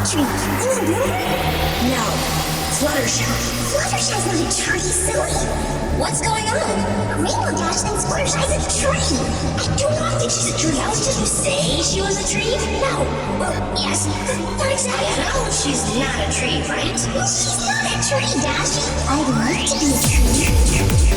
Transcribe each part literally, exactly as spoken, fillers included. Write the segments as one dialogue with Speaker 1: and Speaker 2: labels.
Speaker 1: tree. In the room? No. Fluttershy. Fluttershy's not a tree, silly. What's going on? Rainbow Dash thinks Fluttershy's a tree. I do not think she's a tree. I was just to say she was a tree. No. Well, yes. Not exactly. No, she's not a tree, right? Well, she's not a tree, Dashy. I'd like to be a tree.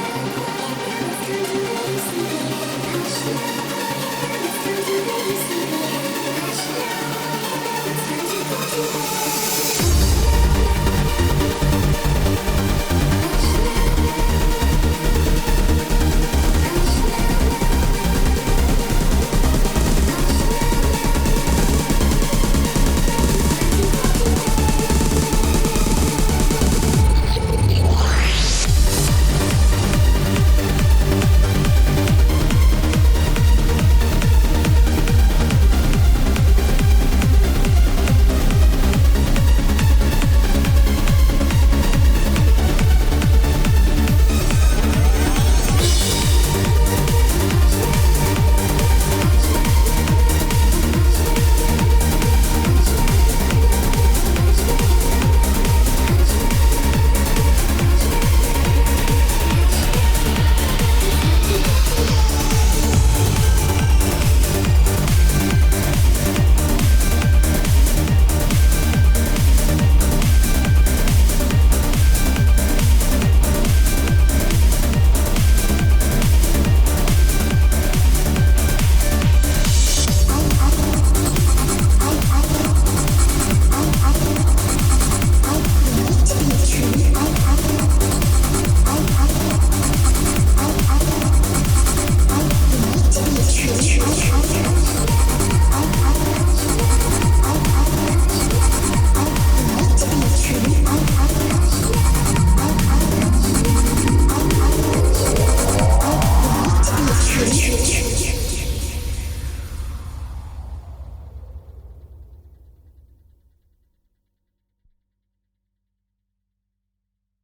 Speaker 2: Thank you.